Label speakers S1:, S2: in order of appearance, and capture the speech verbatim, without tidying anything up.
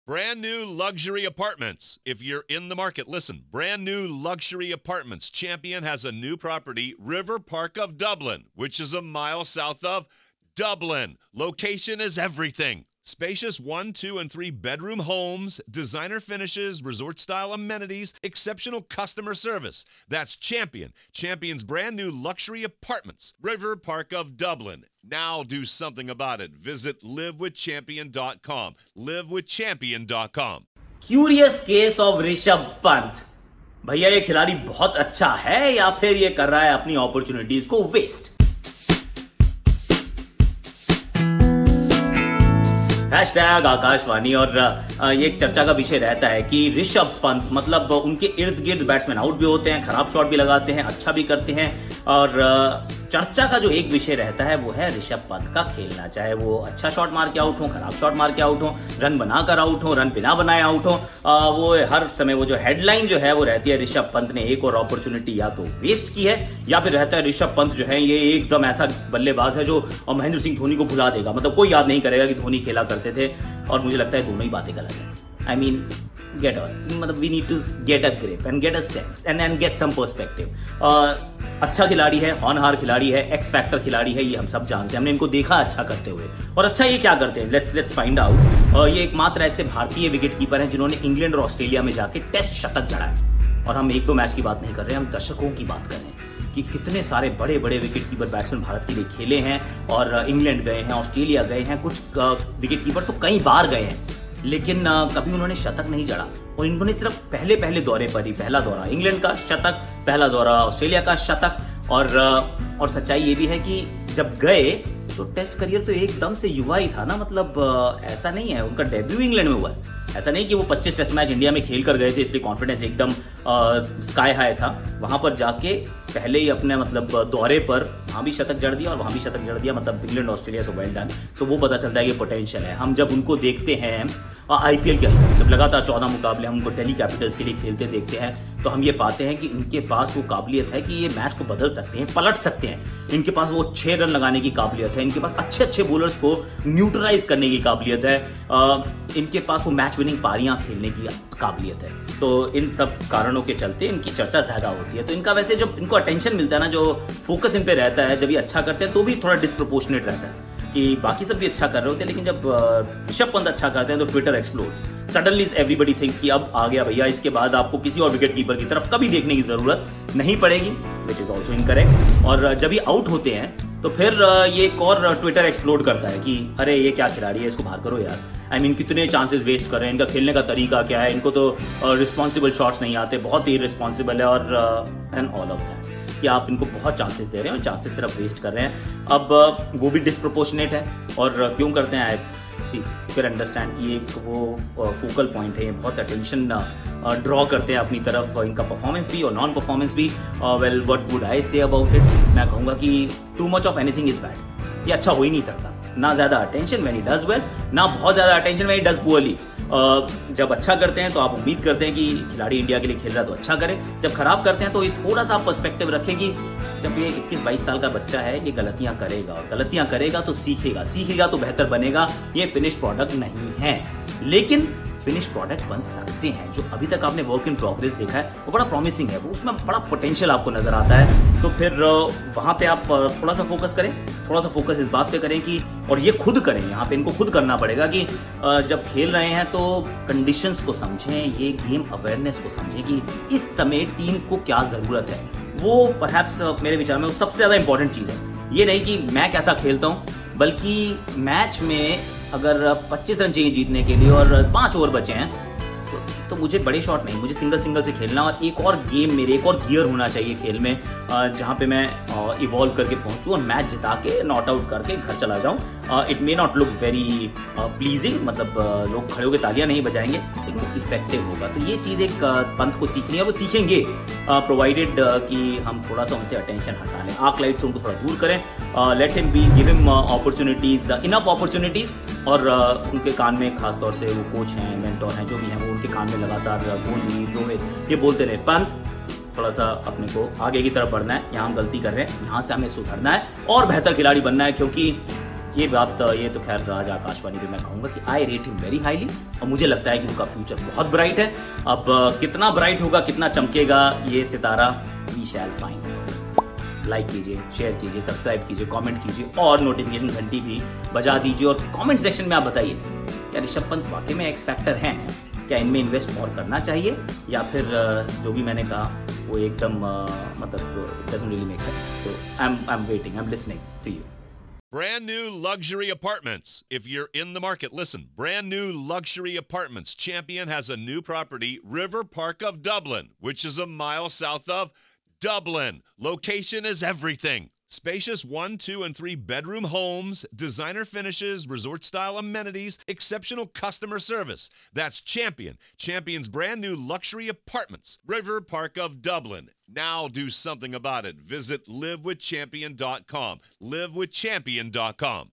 S1: Brand new luxury apartments. If you're in the market, listen. Brand new luxury apartments. Champion has a new property, River Park of Dublin, which is a mile south of Dublin. Location is everything. Spacious one, two, and three bedroom homes, designer finishes, resort-style amenities, exceptional customer service. That's Champion. Champion's brand new luxury apartments, River Park of Dublin. Now do something about it. Visit live with champion dot com. live with champion dot com.
S2: Curious case of Rishabh Pant. भैया ये खिलाड़ी बहुत अच्छा है या फिर ये कर रहा है अपनी अपॉर्चुनिटीज को वेस्ट? हैशटैग आकाशवाणी। और ये एक चर्चा का विषय रहता है कि ऋषभ पंत मतलब उनके इर्द गिर्द बैट्समैन आउट भी होते हैं, खराब शॉट भी लगाते हैं, अच्छा भी करते हैं। और चर्चा का जो एक विषय रहता है वो है ऋषभ पंत का खेलना, चाहे वो अच्छा शॉट मार के आउट हो, खराब शॉट मार के आउट हो, रन बनाकर आउट हो, रन बिना बनाए आउट हो। वो हर समय वो जो हेडलाइन जो है वो रहती है ऋषभ पंत ने एक और अपॉर्चुनिटी या तो वेस्ट की है, या फिर रहता है ऋषभ पंत जो है ये एकदम ऐसा बल्लेबाज है जो महेंद्र सिंह धोनी को भुला देगा। मतलब कोई याद नहीं करेगा कि धोनी खेला करते थे। और मुझे लगता है दोनों ही बातें गलत है। आई मीन गेट ऑन, मतलब we need to get a grip and get a sense and and get some perspective. अच्छा खिलाड़ी है, होनहार खिलाड़ी है, एक्स फैक्टर खिलाड़ी है, ये हम सब जानते हैं, हमने इनको देखा अच्छा करते हुए। और अच्छा ये क्या करते हैं, लेट्स लेट्स फाइंड आउट। ये एकमात्र ऐसे भारतीय विकेट कीपर हैं जिन्होंने इंग्लैंड और ऑस्ट्रेलिया में जाके टेस्ट शतक जड़ा है। और हम एक दो मैच की बात नहीं कर रहे हैं, हम दशकों की बात कर रहे हैं कि कितने सारे बड़े बड़े विकेट कीपर बैट्समैन भारत के लिए खेले हैं। और इंग्लैंड गए हैं, ऑस्ट्रेलिया गए हैं, कुछ विकेट कीपर तो कई बार गए हैं, लेकिन कभी उन्होंने शतक नहीं जड़ा। और इन्होंने सिर्फ पहले पहले दौरे पर ही, पहला दौरा इंग्लैंड का शतक, पहला दौरा ऑस्ट्रेलिया का शतक। और और सच्चाई ये भी है कि जब गए तो टेस्ट करियर तो एकदम से युवा ही था ना। मतलब ऐसा नहीं है, उनका डेब्यू इंग्लैंड में हुआ है। ऐसा नहीं कि वो पच्चीस टेस्ट मैच इंडिया में खेल कर गए थे इसलिए कॉन्फिडेंस एकदम स्काई हाई था। वहां पर जाके पहले ही अपने मतलब दौरे पर वहां भी शतक जड़ दिया और वहां भी शतक जड़ दिया। मतलब इंग्लैंड ऑस्ट्रेलिया से वेल डन। सो वो पता चलता है कि पोटेंशियल है। हम जब उनको देखते हैं आईपीएल के अंदर, जब लगातार चौदह मुकाबले हम उनको दिल्ली कैपिटल्स के लिए खेलते देखते हैं, तो हम ये पाते हैं कि इनके पास वो काबिलियत है कि ये मैच को बदल सकते हैं, पलट सकते हैं। इनके पास वो छह रन लगाने की काबिलियत है, इनके पास अच्छे अच्छे बॉलर्स को न्यूट्रलाइज करने की काबिलियत है, इनके पास वो मैच विनिंग पारियां खेलने की काबिलियत है। तो इन सब कारणों के चलते इनकी चर्चा ज्यादा होती है। तो इनका वैसे जब इनको अटेंशन मिलता है ना, जो फोकस इन पे रहता है, जब ये अच्छा करते हैं तो भी थोड़ा डिस्प्रोपोर्शनेट रहता है कि बाकी सब भी अच्छा कर रहे होते हैं, लेकिन जब ऋषभ पंत अच्छा करते हैं तो Twitter explodes. Suddenly everybody thinks कि अब आ गया भैया, इसके बाद आपको किसी और विकेट कीपर की तरफ कभी देखने की जरूरत नहीं पड़ेगी, विच इज ऑल्सो इनकरेक्ट। और जब ये आउट होते हैं तो फिर ये एक और ट्विटर एक्सप्लोड करता है कि अरे ये क्या खिलाड़ी है, इसको बाहर करो यार। आई I मीन mean, कितने चांसेस वेस्ट कर रहे हैं, इनका खेलने का तरीका क्या है, इनको तो रिस्पॉन्सिबल शॉट्स नहीं आते, बहुत ही रिस्पॉन्सिबल है। और एंड ऑल ऑफ दैट कि आप इनको बहुत चांसेस दे रहे हैं और चांसेस सिर्फ वेस्ट कर रहे हैं। अब वो भी डिस्प्रोपोर्शनेट है। और क्यों करते हैं, आई फिर अंडरस्टैंड कि एक वो फोकल पॉइंट है, बहुत अटेंशन ड्रॉ करते हैं अपनी तरफ, इनका परफॉर्मेंस भी और नॉन परफॉर्मेंस भी। Well what would I say about it, मैं कहूंगा कि too much of anything is bad. ये अच्छा हो ही नहीं सकता। ना ज्यादा attention when he does well, ना बहुत ज्यादा attention when he does poorly. जब अच्छा करते हैं तो आप उम्मीद करते हैं कि खिलाड़ी इंडिया के लिए खेल रहा है तो अच्छा करे, जब खराब करते हैं तो ये थोड़ा सा पर्सपेक्टिव रखें कि जब ये इक्कीस बाईस साल का बच्चा है, ये गलतियां करेगा और गलतियां करेगा तो सीखेगा, सीखेगा तो बेहतर बनेगा। ये फिनिश प्रोडक्ट नहीं है, लेकिन फिनिश प्रोडक्ट बन सकते हैं। जो अभी तक आपने वर्क इन प्रोग्रेस देखा है वो बड़ा प्रॉमिसिंग है, वो उसमें बड़ा पोटेंशियल आपको नजर आता है। तो फिर वहां पे आप थोड़ा सा फोकस करें, थोड़ा सा फोकस इस बात पे करें कि, और ये खुद करें, यहाँ पे इनको खुद करना पड़ेगा कि जब खेल रहे हैं तो कंडीशंस को समझें, ये गेम अवेयरनेस को समझें कि इस समय टीम को क्या जरूरत है। वो परहैप्स मेरे विचार में वो सबसे ज्यादा इंपॉर्टेंट चीज है। ये नहीं कि मैं कैसा खेलता हूं, बल्कि मैच में अगर पच्चीस रन चाहिए जीतने के लिए और पांच ओवर बचे हैं तो, तो मुझे बड़े शॉट नहीं, मुझे सिंगल सिंगल से खेलना। और एक और गेम मेरे, एक और गियर होना चाहिए खेल में, जहां पे मैं इवॉल्व करके पहुंचूं और मैच जिता के नॉट आउट करके घर चला जाऊं। It may not look very pleasing, मतलब लोग खड़े होकर तालियां नहीं बजाएंगे, लेकिन इफेक्टिव होगा। तो ये चीज एक पंत को सीखनी है, वो सीखेंगे प्रोवाइडेड कि हम थोड़ा सा उनसे अटेंशन हटा लें, आर्क लाइट से उनको थोड़ा दूर करें, let him be, give him opportunities, enough opportunities. और uh, उनके कान में खासतौर से वो कोच हैं, मेंटोर हैं, जो भी हैं, वो उनके कान में लगातार कोहली, रोहित ये बोलते रहे, पंत थोड़ा सा अपने को आगे की तरफ बढ़ना है, यहाँ हम गलती कर रहे हैं, यहाँ से हमें सुधरना है और बेहतर खिलाड़ी बनना है। क्योंकि ये बात ये तो खैर आज आकाशवाणी पे मैं कहूंगा कि I rate him very highly और मुझे लगता है कि उनका फ्यूचर बहुत ब्राइट है। अब कितना ब्राइट होगा, कितना चमकेगा ये सितारा, वी शैल फाइंड। लाइक कीजिए, शेयर कीजिए, सब्सक्राइब कीजिए, कमेंट कीजिए और नोटिफिकेशन घंटी भी बजा दीजिए। और कमेंट सेक्शन में आप बताइए क्या ऋषभ पंत वाकई में एक्स फैक्टर हैं? क्या इनमें इन्वेस्ट और करना चाहिए या फिर जो भी मैंने कहा वो एकदम मतलब doesn't really make sense. So I'm I'm waiting. I'm listening to you.
S1: Brand new luxury apartments. If you're in the market, listen. Brand new luxury apartments. Champion has a new property, River Park of Dublin, which is a mile south of Dublin. Location is everything. Spacious one, two, and three bedroom homes, designer finishes, resort-style amenities, exceptional customer service. That's Champion. Champion's brand new luxury apartments, River Park of Dublin. Now do something about it. Visit live with champion dot com. live with champion dot com.